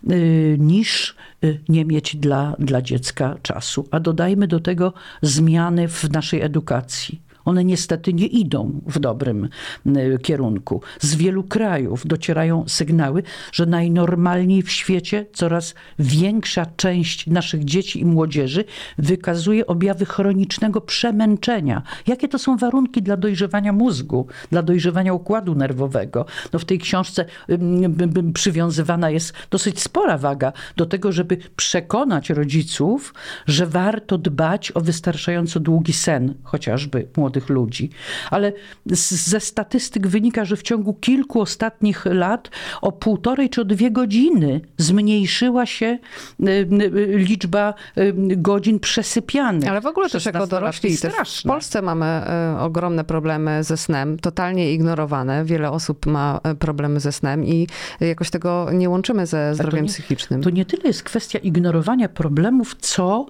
niż nie mieć dla dziecka czasu. A dodajmy do tego zmiany w naszej edukacji. One niestety nie idą w dobrym kierunku. Z wielu krajów docierają sygnały, że najnormalniej w świecie coraz większa część naszych dzieci i młodzieży wykazuje objawy chronicznego przemęczenia. Jakie to są warunki dla dojrzewania mózgu, dla dojrzewania układu nerwowego? No w tej książce przywiązywana jest dosyć spora waga do tego, żeby przekonać rodziców, że warto dbać o wystarczająco długi sen, chociażby młodych ludzi. Ale ze statystyk wynika, że w ciągu kilku ostatnich lat o 1,5 czy o 2 godziny zmniejszyła się liczba godzin przesypianych. Ale w ogóle też jako dorośli też w Polsce mamy ogromne problemy ze snem, totalnie ignorowane. Wiele osób ma problemy ze snem i jakoś tego nie łączymy ze zdrowiem psychicznym. To nie tyle jest kwestia ignorowania problemów, co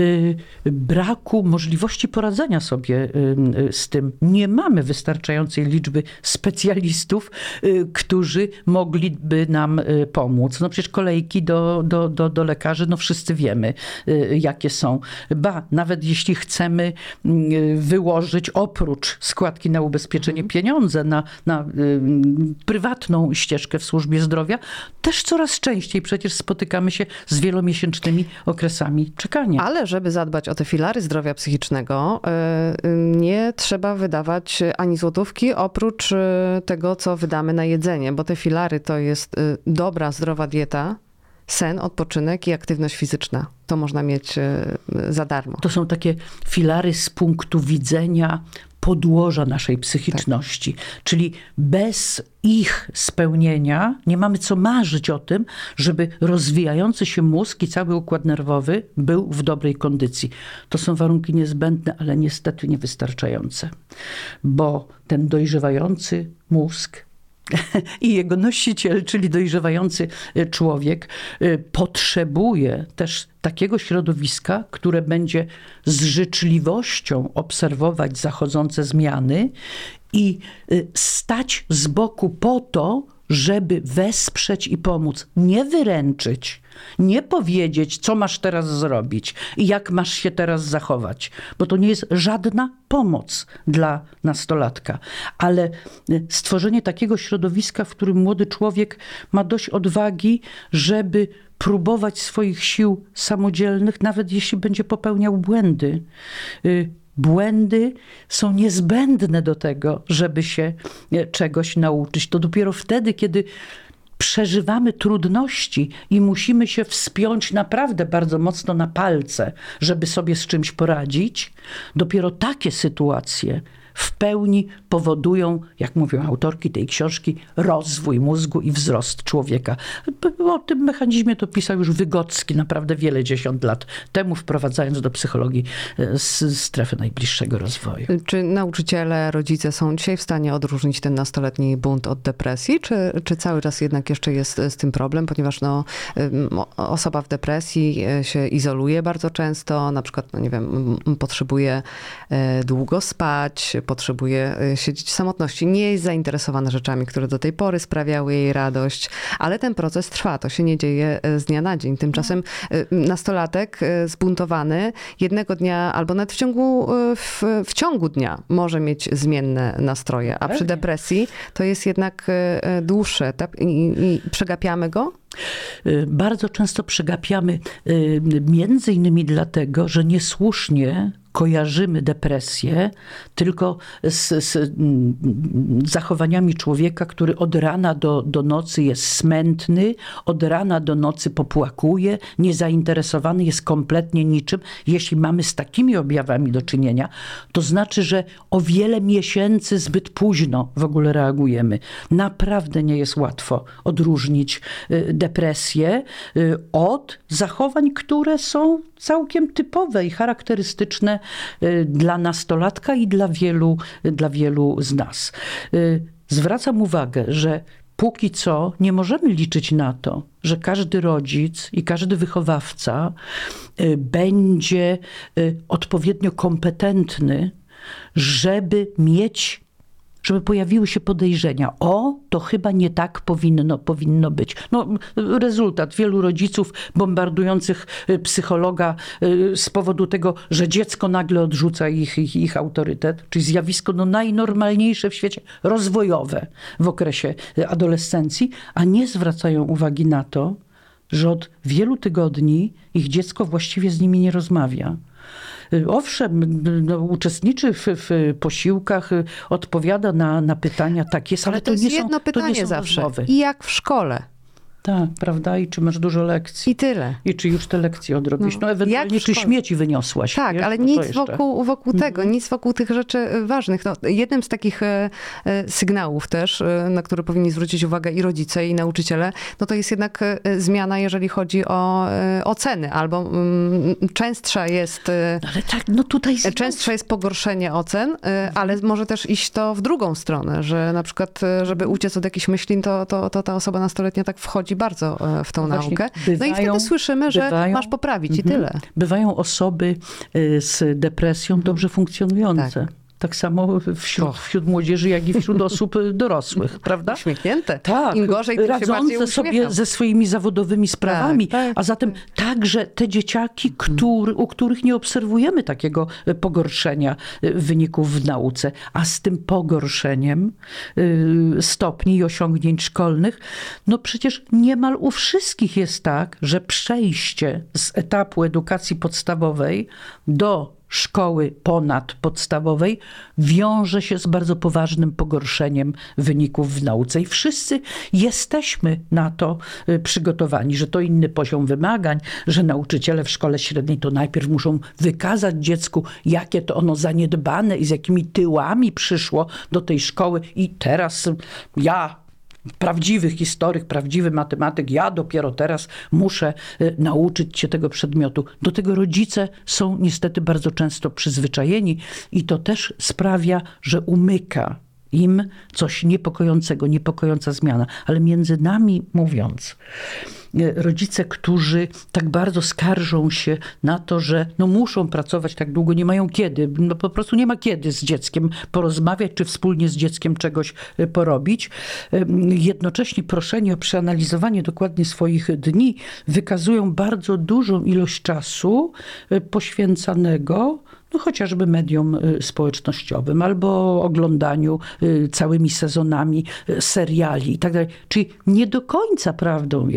braku możliwości poradzenia sobie z tym. Nie mamy wystarczającej liczby specjalistów, którzy mogliby nam pomóc. No przecież kolejki do lekarzy, no wszyscy wiemy, jakie są. Ba, nawet jeśli chcemy wyłożyć oprócz składki na ubezpieczenie pieniądze na prywatną ścieżkę w służbie zdrowia, też coraz częściej przecież spotykamy się z wielomiesięcznymi okresami czekania. Ale żeby zadbać o te filary zdrowia psychicznego, nie trzeba wydawać ani złotówki, oprócz tego, co wydamy na jedzenie, bo te filary to jest dobra, zdrowa dieta, sen, odpoczynek i aktywność fizyczna. To można mieć za darmo. To są takie filary z punktu widzenia podłoża naszej psychiczności. Tak. Czyli bez ich spełnienia nie mamy co marzyć o tym, żeby rozwijający się mózg i cały układ nerwowy był w dobrej kondycji. To są warunki niezbędne, ale niestety niewystarczające. Bo ten dojrzewający mózg i jego nosiciel, czyli dojrzewający człowiek, potrzebuje też takiego środowiska, które będzie z życzliwością obserwować zachodzące zmiany i stać z boku po to, żeby wesprzeć i pomóc, nie wyręczyć, nie powiedzieć, co masz teraz zrobić i jak masz się teraz zachować, bo to nie jest żadna pomoc dla nastolatka, ale stworzenie takiego środowiska, w którym młody człowiek ma dość odwagi, żeby próbować swoich sił samodzielnych, nawet jeśli będzie popełniał błędy. błędy są niezbędne do tego, żeby się czegoś nauczyć. To dopiero wtedy, kiedy przeżywamy trudności i musimy się wspiąć naprawdę bardzo mocno na palce, żeby sobie z czymś poradzić, dopiero takie sytuacje w pełni powodują, jak mówią autorki tej książki, rozwój mózgu i wzrost człowieka. O tym mechanizmie to pisał już Wygocki naprawdę wiele dziesiąt lat temu, wprowadzając do psychologii strefę najbliższego rozwoju. Czy nauczyciele, rodzice są dzisiaj w stanie odróżnić ten nastoletni bunt od depresji, czy cały czas jednak jeszcze jest z tym problem, ponieważ osoba w depresji się izoluje bardzo często, na przykład, potrzebuje długo spać, potrzebuje siedzieć w samotności, nie jest zainteresowana rzeczami, które do tej pory sprawiały jej radość, ale ten proces trwa, to się nie dzieje z dnia na dzień. Tymczasem nastolatek zbuntowany jednego dnia albo nawet w ciągu dnia może mieć zmienne nastroje, a przy depresji to jest jednak dłuższy etap i przegapiamy go? Bardzo często przegapiamy między innymi dlatego, że niesłusznie kojarzymy depresję tylko z zachowaniami człowieka, który od rana do nocy jest smętny, od rana do nocy popłakuje, niezainteresowany jest kompletnie niczym. Jeśli mamy z takimi objawami do czynienia, to znaczy, że o wiele miesięcy zbyt późno w ogóle reagujemy. Naprawdę nie jest łatwo odróżnić depresję od zachowań, które są całkiem typowe i charakterystyczne dla nastolatka i dla wielu z nas. Zwracam uwagę, że póki co nie możemy liczyć na to, że każdy rodzic i każdy wychowawca będzie odpowiednio kompetentny, żeby pojawiły się podejrzenia. To chyba nie tak powinno być. Rezultat wielu rodziców bombardujących psychologa z powodu tego, że dziecko nagle odrzuca ich autorytet, czyli zjawisko najnormalniejsze w świecie, rozwojowe w okresie adolescencji, a nie zwracają uwagi na to, że od wielu tygodni ich dziecko właściwie z nimi nie rozmawia. Owszem, uczestniczy w posiłkach, odpowiada na pytania, tak jest, ale to jest jedno pytanie zawsze. Rozmowy. I jak w szkole? Tak, prawda? I czy masz dużo lekcji? I tyle. I czy już te lekcje odrobisz? Ewentualnie czy śmieci wyniosłaś? Tak, wiesz? ale nic wokół tego, nic wokół tych rzeczy ważnych. Jednym z takich sygnałów też, na które powinni zwrócić uwagę i rodzice, i nauczyciele, to jest jednak zmiana, jeżeli chodzi o oceny, albo częstsza jest ale tak, tutaj częstsze jest pogorszenie ocen, ale może też iść to w drugą stronę, że na przykład, żeby uciec od jakichś myślin, to ta osoba nastoletnia tak wchodzi bardzo w tą naukę. I wtedy słyszymy, że masz poprawić i tyle. Bywają osoby z depresją dobrze funkcjonujące. Tak samo wśród młodzieży, jak i wśród osób dorosłych, prawda? Uśmiechnięte. Tak. Im gorzej, tym się bardziej radzące sobie ze swoimi zawodowymi sprawami. Tak. A zatem także te dzieciaki, u których nie obserwujemy takiego pogorszenia wyników w nauce, a z tym pogorszeniem stopni i osiągnięć szkolnych, przecież niemal u wszystkich jest tak, że przejście z etapu edukacji podstawowej do szkoły ponadpodstawowej wiąże się z bardzo poważnym pogorszeniem wyników w nauce. I wszyscy jesteśmy na to przygotowani, że to inny poziom wymagań, że nauczyciele w szkole średniej to najpierw muszą wykazać dziecku, jakie to ono zaniedbane i z jakimi tyłami przyszło do tej szkoły. I teraz prawdziwy historyk, prawdziwy matematyk, ja dopiero teraz muszę nauczyć się tego przedmiotu. Do tego rodzice są niestety bardzo często przyzwyczajeni i to też sprawia, że umyka im coś niepokojącego, niepokojąca zmiana. Ale między nami mówiąc, rodzice, którzy tak bardzo skarżą się na to, że muszą pracować tak długo, nie mają kiedy, po prostu nie ma kiedy z dzieckiem porozmawiać, czy wspólnie z dzieckiem czegoś porobić. Jednocześnie proszeni o przeanalizowanie dokładnie swoich dni wykazują bardzo dużą ilość czasu poświęcanego chociażby mediom społecznościowym albo oglądaniu całymi sezonami seriali i tak dalej. Czyli nie do końca prawdą jest,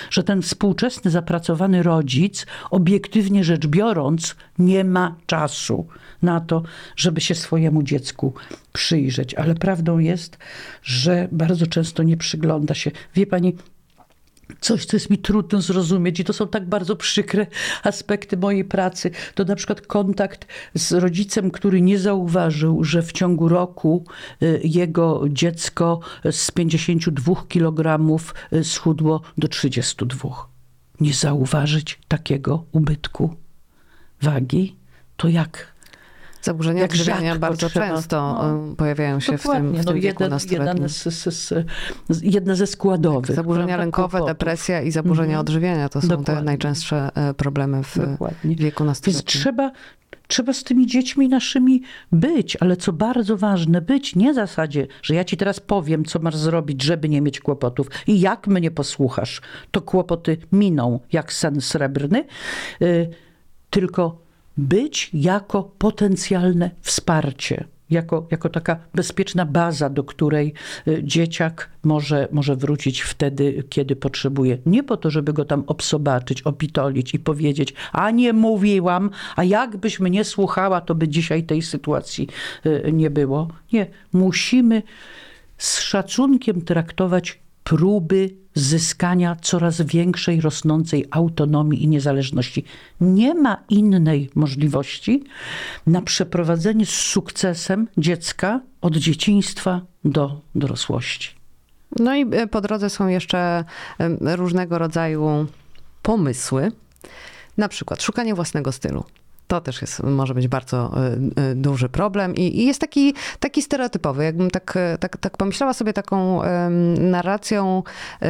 że ten współczesny, zapracowany rodzic, obiektywnie rzecz biorąc, nie ma czasu na to, żeby się swojemu dziecku przyjrzeć. Ale prawdą jest, że bardzo często nie przygląda się. Wie pani, coś, co jest mi trudno zrozumieć i to są tak bardzo przykre aspekty mojej pracy, to na przykład kontakt z rodzicem, który nie zauważył, że w ciągu roku jego dziecko z 52 kg schudło do 32. Nie zauważyć takiego ubytku wagi, to jak? Zaburzenia Jak odżywiania rzadko bardzo trzeba. często pojawiają się w Dokładnie. tym wieku nastoletnim. Jedna ze składowych. Zaburzenia prawda, lękowe, kłopotów. depresja i zaburzenia odżywiania to są te Dokładnie. najczęstsze problemy w Dokładnie. wieku Więc nastoletnim. trzeba z tymi dziećmi naszymi być, ale co bardzo ważne, być nie w zasadzie, że ja ci teraz powiem, co masz zrobić, żeby nie mieć kłopotów i jak mnie posłuchasz, to kłopoty miną jak sen srebrny, tylko być jako potencjalne wsparcie. Jako taka bezpieczna baza, do której dzieciak może wrócić wtedy, kiedy potrzebuje. Nie po to, żeby go tam obsobaczyć, opitolić i powiedzieć, a nie mówiłam, a jakbyś mnie słuchała, to by dzisiaj tej sytuacji nie było. Nie, musimy z szacunkiem traktować próby zyskania coraz większej, rosnącej autonomii i niezależności. Nie ma innej możliwości na przeprowadzenie z sukcesem dziecka od dzieciństwa do dorosłości. No i po drodze są jeszcze różnego rodzaju pomysły. Na przykład szukanie własnego stylu. To też może być bardzo duży problem i jest taki stereotypowy. Jakbym tak pomyślała sobie taką narracją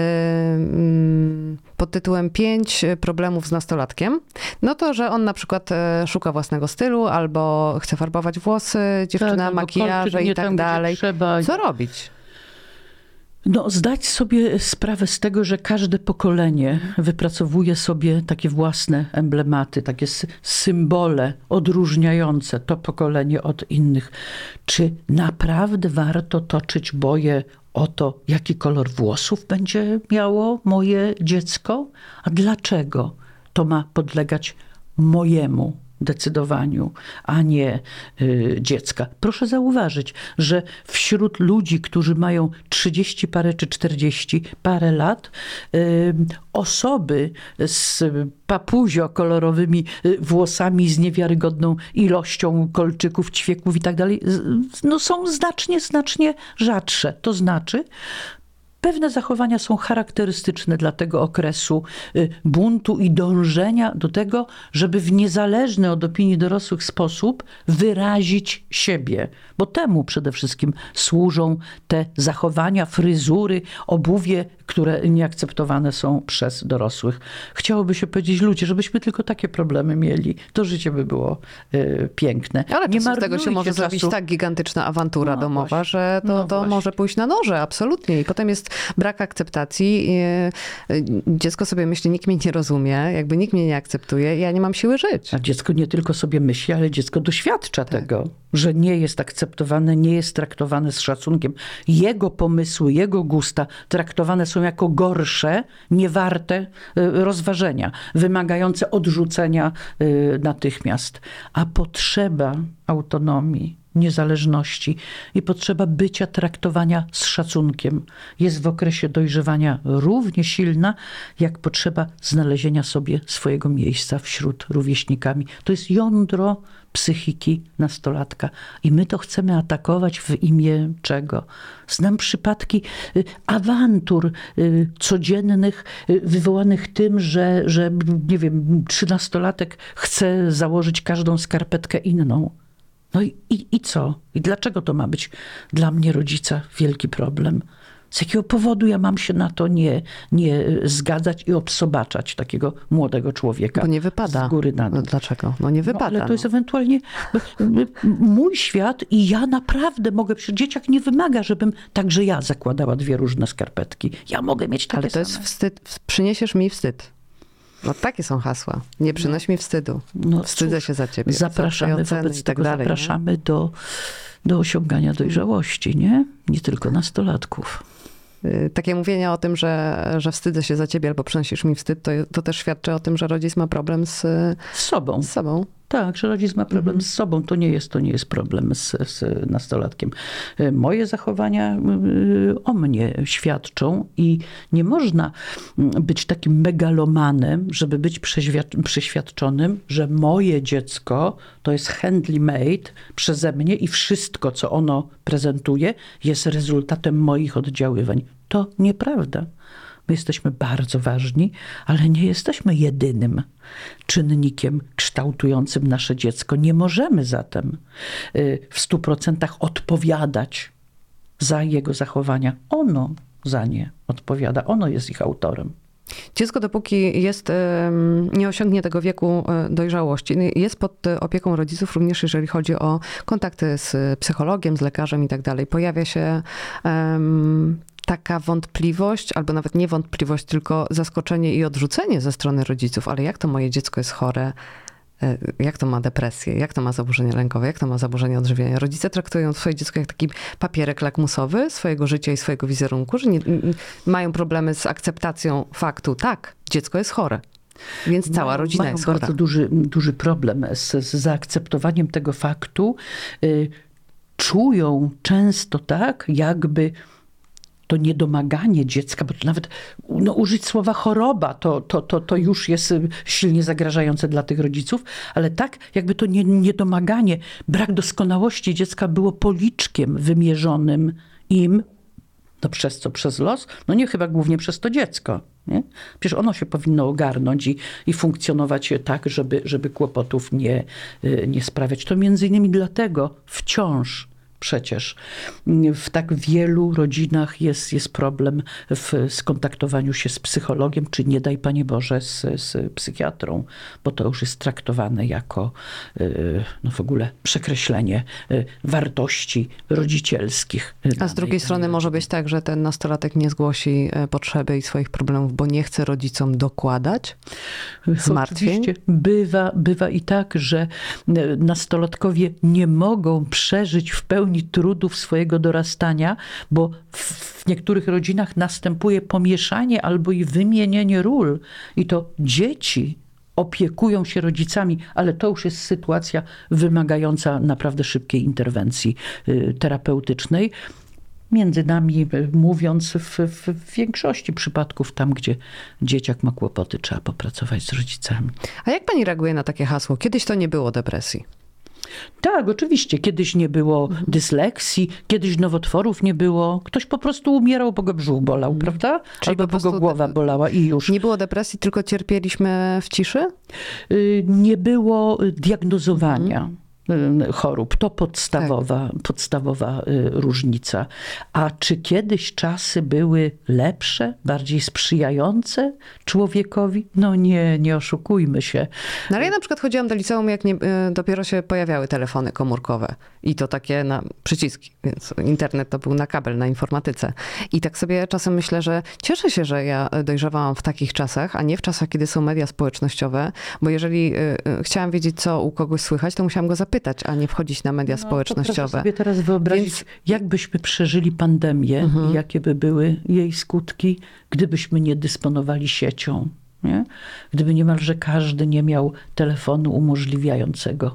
pod tytułem 5 problemów z nastolatkiem, no to, że on na przykład szuka własnego stylu albo chce farbować włosy, dziewczyna albo makijaże kolczyk nie i tak tam, gdzie dalej. trzeba. Co robić? No, zdać sobie sprawę z tego, że każde pokolenie wypracowuje sobie takie własne emblematy, takie symbole odróżniające to pokolenie od innych. Czy naprawdę warto toczyć boje o to, jaki kolor włosów będzie miało moje dziecko? A dlaczego to ma podlegać mojemu decydowaniu, a nie dziecka. Proszę zauważyć, że wśród ludzi, którzy mają 30 parę czy 40 parę lat, osoby z papuzio-kolorowymi włosami, z niewiarygodną ilością kolczyków, ćwieków i tak dalej, no są znacznie rzadsze. To znaczy, pewne zachowania są charakterystyczne dla tego okresu buntu i dążenia do tego, żeby w niezależny od opinii dorosłych sposób wyrazić siebie. Bo temu przede wszystkim służą te zachowania, fryzury, obuwie, które nieakceptowane są przez dorosłych. Chciałoby się powiedzieć, ludzie, żebyśmy tylko takie problemy mieli, to życie by było piękne. Ale nie z tego się może zrobić tak gigantyczna awantura domowa, właśnie. że to może pójść na noże, absolutnie. I potem jest brak akceptacji. Dziecko sobie myśli, nikt mnie nie rozumie, jakby nikt mnie nie akceptuje, ja nie mam siły żyć. A dziecko nie tylko sobie myśli, ale dziecko doświadcza tego, że nie jest akceptowane, nie jest traktowane z szacunkiem. Jego pomysły, jego gusta traktowane są jako gorsze, niewarte rozważenia, wymagające odrzucenia natychmiast. A potrzeba autonomii, niezależności i potrzeba bycia traktowania z szacunkiem jest w okresie dojrzewania równie silna, jak potrzeba znalezienia sobie swojego miejsca wśród rówieśnikami. To jest jądro psychiki nastolatka. I my to chcemy atakować w imię czego? Znam przypadki awantur codziennych wywołanych tym, że nie wiem, 13-latek chce założyć każdą skarpetkę inną. No i co? I dlaczego to ma być dla mnie, rodzica, wielki problem? Z jakiego powodu ja mam się na to nie zgadzać i obsobaczać takiego młodego człowieka? Bo nie wypada. Z góry na dół. No dlaczego? No nie wypada. Ale to jest ewentualnie mój świat i ja naprawdę mogę, przecież dzieciak nie wymaga, żebym także ja zakładała 2 różne skarpetki. Ja mogę mieć takie Ale to jest same. wstyd. Przyniesiesz mi wstyd. No takie są hasła. Nie przynoś mi wstydu. No Wstydzę cóż, się za ciebie. Zapraszamy za oceny wobec i tak tego, dalej, zapraszamy do osiągania dojrzałości, nie? Nie tylko nastolatków. Takie mówienie o tym, że wstydzę się za ciebie albo przynosisz mi wstyd, to też świadczy o tym, że rodzic ma problem z sobą. Z sobą. Tak, że rodzic ma problem z sobą. To nie jest problem z nastolatkiem. Moje zachowania o mnie świadczą i nie można być takim megalomanem, żeby być przeświadczonym, że moje dziecko to jest handly made przeze mnie i wszystko, co ono prezentuje, jest rezultatem moich oddziaływań. To nieprawda. My jesteśmy bardzo ważni, ale nie jesteśmy jedynym czynnikiem kształtującym nasze dziecko. Nie możemy zatem w 100% odpowiadać za jego zachowania. Ono za nie odpowiada, ono jest ich autorem. Dziecko, dopóki nie osiągnie tego wieku dojrzałości, jest pod opieką rodziców również jeżeli chodzi o kontakty z psychologiem, z lekarzem i tak dalej. Pojawia się taka wątpliwość, albo nawet nie wątpliwość, tylko zaskoczenie i odrzucenie ze strony rodziców. Ale jak to moje dziecko jest chore? Jak to ma depresję? Jak to ma zaburzenia lękowe? Jak to ma zaburzenia odżywiania? Rodzice traktują swoje dziecko jak taki papierek lakmusowy swojego życia i swojego wizerunku, że nie, mają problemy z akceptacją faktu. Tak, dziecko jest chore. Więc cała rodzina jest chora. Mają bardzo duży problem z zaakceptowaniem tego faktu. Czują często tak, jakby to niedomaganie dziecka, bo to nawet użyć słowa choroba, to już jest silnie zagrażające dla tych rodziców, ale tak jakby to niedomaganie, brak doskonałości dziecka było policzkiem wymierzonym im, przez co? Przez los? No nie, chyba głównie przez to dziecko. Nie? Przecież ono się powinno ogarnąć i funkcjonować tak, żeby kłopotów nie sprawiać. To między innymi dlatego wciąż przecież w tak wielu rodzinach jest problem w skontaktowaniu się z psychologiem, czy nie daj Panie Boże z psychiatrą, bo to już jest traktowane jako w ogóle przekreślenie wartości rodzicielskich. A z drugiej strony może być tak, że ten nastolatek nie zgłosi potrzeby i swoich problemów, bo nie chce rodzicom dokładać zmartwień. Oczywiście bywa i tak, że nastolatkowie nie mogą przeżyć w pełni trudów swojego dorastania, bo w niektórych rodzinach następuje pomieszanie albo i wymienienie ról. I to dzieci opiekują się rodzicami, ale to już jest sytuacja wymagająca naprawdę szybkiej interwencji terapeutycznej. Między nami mówiąc, w większości przypadków tam, gdzie dzieciak ma kłopoty, trzeba popracować z rodzicami. A jak pani reaguje na takie hasło? Kiedyś to nie było depresji. Tak, oczywiście. Kiedyś nie było dysleksji, kiedyś nowotworów nie było. Ktoś po prostu umierał, bo go brzuch bolał, prawda? Czyli albo bo go głowa bolała i już. Nie było depresji, tylko cierpieliśmy w ciszy? Nie było diagnozowania chorób. To podstawowa różnica. A czy kiedyś czasy były lepsze, bardziej sprzyjające człowiekowi? No nie oszukujmy się. No ale ja na przykład chodziłam do liceum, jak dopiero się pojawiały telefony komórkowe. I to takie na przyciski. Więc internet to był na kabel, na informatyce. I tak sobie czasem myślę, że cieszę się, że ja dojrzewałam w takich czasach, a nie w czasach, kiedy są media społecznościowe. Bo jeżeli chciałam wiedzieć, co u kogoś słychać, to musiałam go zapytać, a nie wchodzić na media społecznościowe. Proszę sobie teraz wyobrazić, jak byśmy przeżyli pandemię i jakie by były jej skutki, gdybyśmy nie dysponowali siecią. Nie? Gdyby niemalże każdy nie miał telefonu umożliwiającego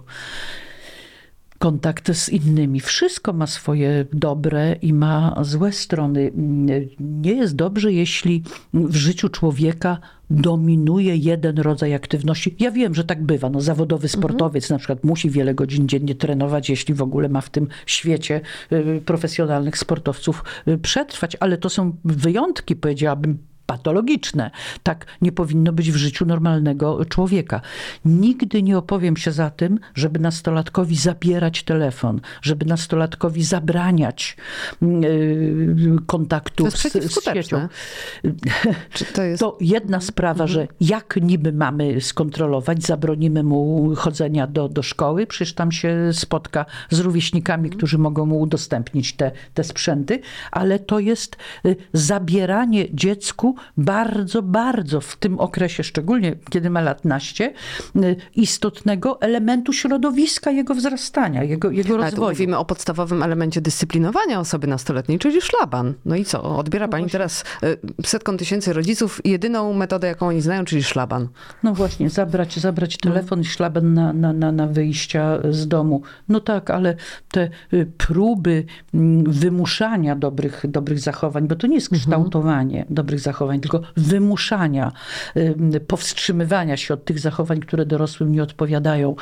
kontakt z innymi. Wszystko ma swoje dobre i ma złe strony. Nie jest dobrze, jeśli w życiu człowieka dominuje jeden rodzaj aktywności. Ja wiem, że tak bywa. No, zawodowy sportowiec na przykład musi wiele godzin dziennie trenować, jeśli w ogóle ma w tym świecie profesjonalnych sportowców przetrwać, ale to są wyjątki, powiedziałabym, patologiczne. Tak nie powinno być w życiu normalnego człowieka. Nigdy nie opowiem się za tym, żeby nastolatkowi zabierać telefon, żeby nastolatkowi zabraniać kontaktu z siecią. To jedna sprawa, że jak niby mamy skontrolować, zabronimy mu chodzenia do szkoły, przecież tam się spotka z rówieśnikami, którzy mogą mu udostępnić te sprzęty, ale to jest zabieranie dziecku bardzo, bardzo w tym okresie, szczególnie kiedy ma lat naście, istotnego elementu środowiska jego wzrastania, jego Ale tu rozwoju. mówimy o podstawowym elemencie dyscyplinowania osoby nastoletniej, czyli szlaban. No i co? Odbiera pani teraz setkom tysięcy rodziców jedyną metodę, jaką oni znają, czyli szlaban. No właśnie, zabrać telefon i szlaban na wyjścia z domu. No tak, ale te próby wymuszania dobrych zachowań, bo to nie jest kształtowanie dobrych zachowań, tylko wymuszania, powstrzymywania się od tych zachowań, które dorosłym nie odpowiadają,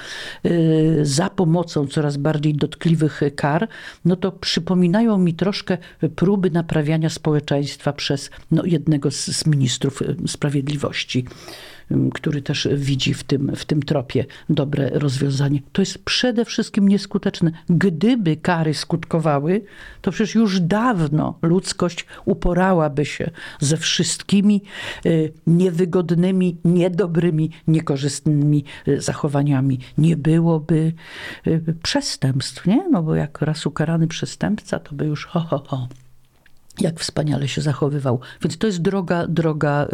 za pomocą coraz bardziej dotkliwych kar, no to przypominają mi troszkę próby naprawiania społeczeństwa przez jednego z ministrów sprawiedliwości, który też widzi w tym tropie dobre rozwiązanie. To jest przede wszystkim nieskuteczne. Gdyby kary skutkowały, to przecież już dawno ludzkość uporałaby się ze wszystkimi niewygodnymi, niedobrymi, niekorzystnymi zachowaniami. Nie byłoby przestępstw, nie? No bo jak raz ukarany przestępca, to by już ho. Jak wspaniale się zachowywał. Więc to jest droga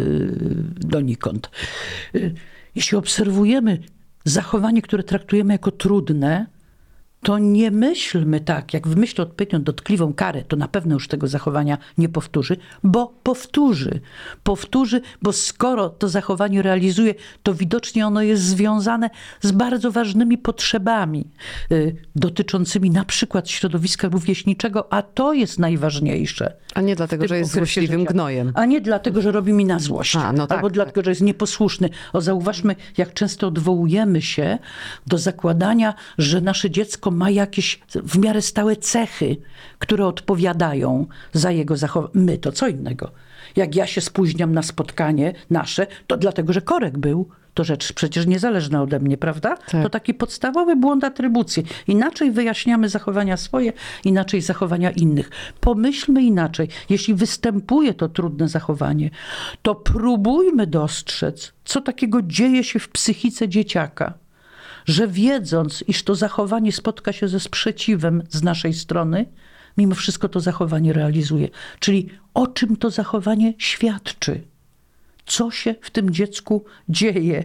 donikąd. Jeśli obserwujemy zachowanie, które traktujemy jako trudne, to nie myślmy tak, jak wymyślę odpowiednią dotkliwą karę, to na pewno już tego zachowania nie powtórzy, bo powtórzy. Powtórzy, bo skoro to zachowanie realizuje, to widocznie ono jest związane z bardzo ważnymi potrzebami dotyczącymi na przykład środowiska rówieśniczego, a to jest najważniejsze. A nie dlatego, że jest złośliwym gnojem. A nie dlatego, że robi mi na złość. No tak, albo dlatego, że jest nieposłuszny. Zauważmy, jak często odwołujemy się do zakładania, że nasze dziecko ma jakieś w miarę stałe cechy, które odpowiadają za jego zachowanie. My to co innego. Jak ja się spóźniam na spotkanie nasze, to dlatego, że korek był. To rzecz przecież niezależna ode mnie, prawda? Tak. To taki podstawowy błąd atrybucji. Inaczej wyjaśniamy zachowania swoje, inaczej zachowania innych. Pomyślmy inaczej. Jeśli występuje to trudne zachowanie, to próbujmy dostrzec, co takiego dzieje się w psychice dzieciaka. Że wiedząc, iż to zachowanie spotka się ze sprzeciwem z naszej strony, mimo wszystko to zachowanie realizuje. Czyli o czym to zachowanie świadczy? Co się w tym dziecku dzieje?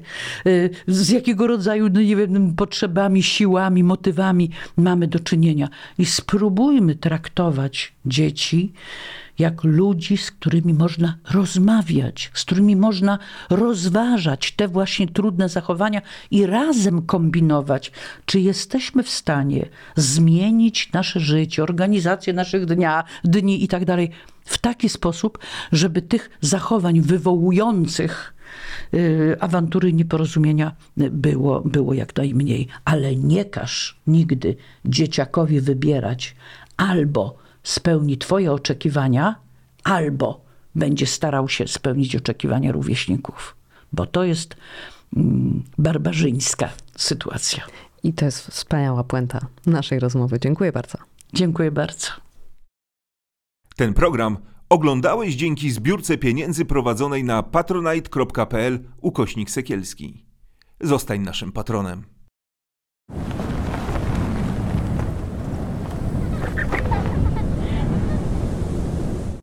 Z jakiego rodzaju, nie wiem, potrzebami, siłami, motywami mamy do czynienia? I spróbujmy traktować dzieci jak ludzi, z którymi można rozmawiać, z którymi można rozważać te właśnie trudne zachowania i razem kombinować, czy jesteśmy w stanie zmienić nasze życie, organizację naszych dni i tak dalej w taki sposób, żeby tych zachowań wywołujących awantury, nieporozumienia było jak najmniej. Ale nie każ nigdy dzieciakowi wybierać: albo spełni twoje oczekiwania, albo będzie starał się spełnić oczekiwania rówieśników. Bo to jest barbarzyńska sytuacja. I to jest wspaniała puenta naszej rozmowy. Dziękuję bardzo. Dziękuję bardzo. Ten program oglądałeś dzięki zbiórce pieniędzy prowadzonej na patronite.pl/Sekielski. Zostań naszym patronem.